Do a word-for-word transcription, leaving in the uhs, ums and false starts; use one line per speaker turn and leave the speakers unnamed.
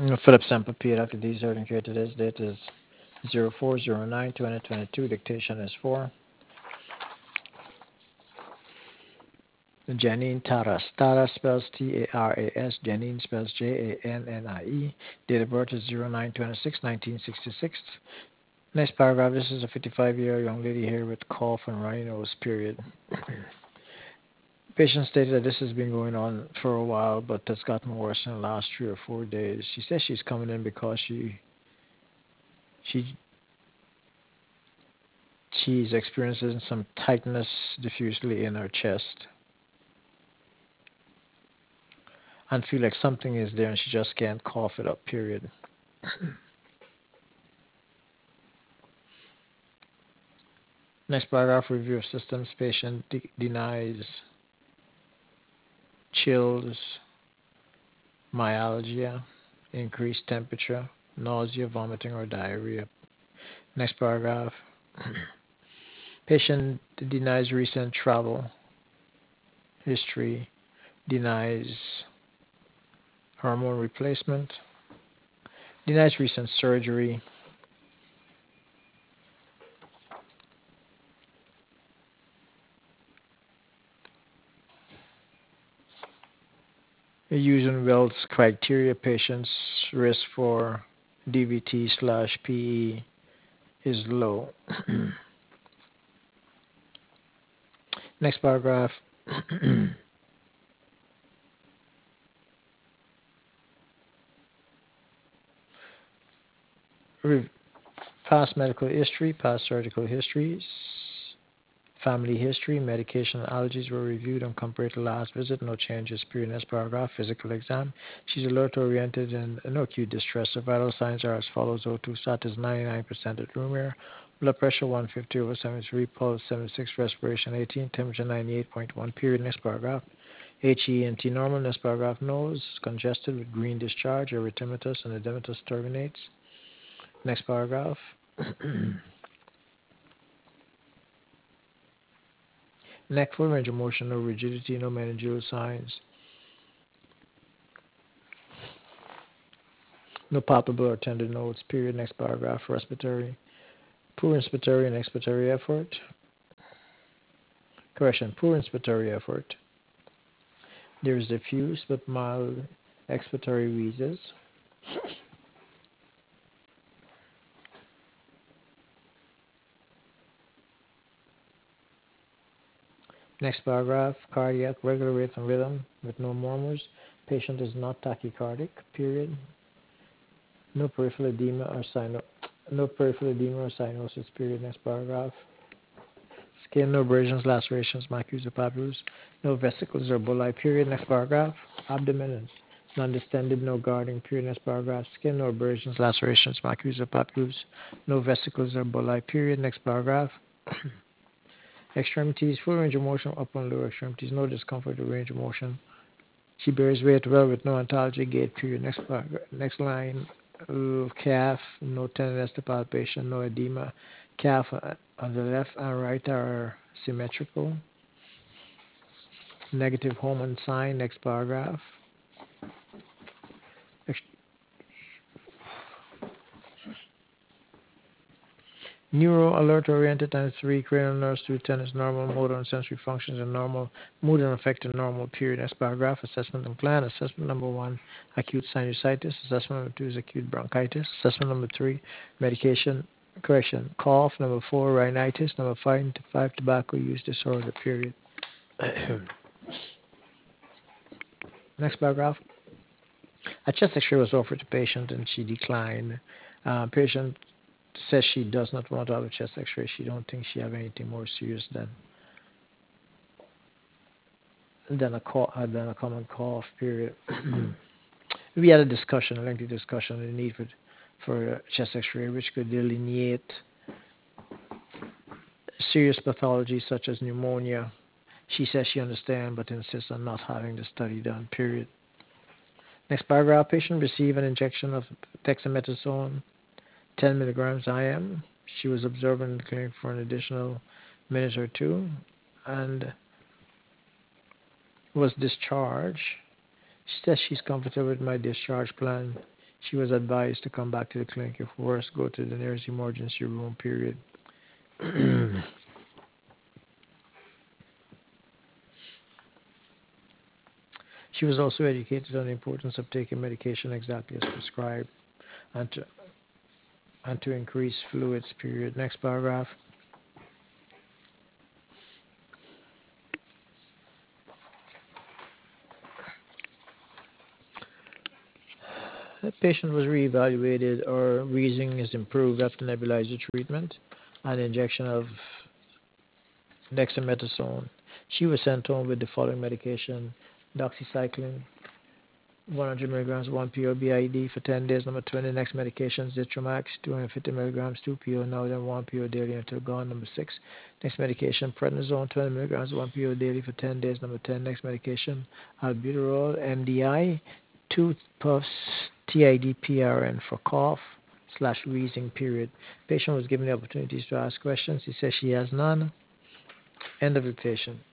Mm, Philip Sample P. Doctor D. Certain here. Today's date is zero four zero nine twenty twenty-two. Dictation is for Janine Taras. Taras spells T A R A S. Janine spells J A N N I E. Date of birth is zero nine twenty-six nineteen sixty-six. Next paragraph. This is a fifty-five-year young lady here with cough and runny nose, period. Patient stated that this has been going on for a while, but has gotten worse in the last three or four days. She says she's coming in because she she she's experiencing some tightness diffusely in her chest and feel like something is there and she just can't cough it up, period. Next paragraph, review of systems. Patient de- denies chills, myalgia, increased temperature, nausea, vomiting, or diarrhea. Next paragraph, patient denies recent travel history, denies hormone replacement, denies recent surgery, using Wells criteria, patient's risk for D V T slash P E is low. Next paragraph. Past medical history, past surgical histories, family history, medication and allergies were reviewed and compared to last visit. No changes. Period. Next paragraph. Physical exam. She's alert oriented and no acute distress. Her vital signs are as follows. O two status ninety-nine percent at room air. Blood pressure one fifty over seventy-three. Pulse seventy-six. Respiration eighteen. Temperature ninety-eight point one. Period. Next paragraph. H E N T normal. Next paragraph. Nose congested with green discharge. Erythematous and edematous turbinates. Next paragraph. Neck full range of motion, no rigidity, no meningeal signs, no palpable or tender notes. Period. Next paragraph. Respiratory. Poor inspiratory and expiratory effort. Correction. Poor inspiratory effort. There is diffuse but mild expiratory wheezes. Next paragraph. Cardiac, regular rate and rhythm with no murmurs. Patient is not tachycardic. Period. No peripheral edema or cyno- no peripheral edema or cyanosis. Period. Next paragraph. Skin, no abrasions, lacerations, macular papules, no vesicles or bullae. Period. Next paragraph. Abdomen is non-distended, no guarding. Period. Next paragraph. Skin, no abrasions, lacerations, macular papules, no vesicles or bullae. Period. Next paragraph. Extremities, full range of motion, upper and lower extremities, no discomfort or range of motion. She bears weight well with no ontology gait. Period. Next paragraph. Next line. Uh, calf, no tenderness to palpation, no edema. Calf uh, on the left and right are symmetrical. Negative Holman sign. Next paragraph. Neuro alert oriented times three. Cranial nerves through ten is normal. Motor and sensory functions are normal. Mood and affected normal. Period. Next paragraph. Assessment and plan. Assessment number one, acute sinusitis. Assessment number two is acute bronchitis. Assessment number three, medication. Correction. Cough. Number four, rhinitis. Number five, five tobacco use disorder. Period. Next paragraph. A chest X-ray was offered to patient and she declined. Uh, patient says she does not want to have a chest X-ray. She don't think she have anything more serious than than a cough, uh, than a common cough. Period. We had a discussion, a lengthy discussion, on the need for for a chest X-ray, which could delineate serious pathology such as pneumonia. She says she understands, but insists on not having the study done. Period. Next paragraph: patient received an injection of dexamethasone, ten milligrams I M. She was observed in the clinic for an additional minute or two, and was discharged. She says she's comfortable with my discharge plan. She was advised to come back to the clinic. If worse, go to the nearest emergency room, period. She was also educated on the importance of taking medication exactly as prescribed and to, and to increase fluids, period. Next paragraph. The patient was reevaluated or reasoning is improved after nebulizer treatment and injection of dexamethasone. She was sent home with the following medication: doxycycline, one hundred milligrams, one P O B I D for ten days. Number twenty, next medication, Zithromax, two hundred fifty milligrams, two P O now, then one P O daily until gone. Number six, next medication, prednisone, twenty milligrams, one P O daily for ten days. Number ten, next medication, albuterol, M D I, two puffs, T I D P R N for cough slash wheezing, period. Patient was given the opportunities to ask questions. He says she has none. End of dictation.